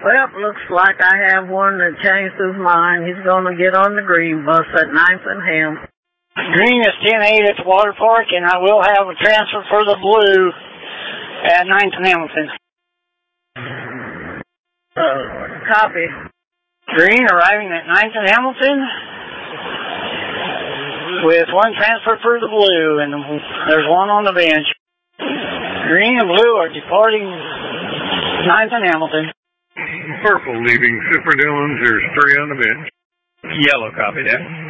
Well, looks like I have one that changed his mind. He's going to get on the green bus at 9th and Ham. Green is 10-8 at the water park, and I will have a transfer for the blue at 9th and Hamilton. Copy. Green arriving at 9th and Hamilton with one transfer for the blue, and there's one on the bench. Green and blue are departing 9th and Hamilton. Purple leaving Super Dillons. There's 3 on the bench. Yellow, copy that.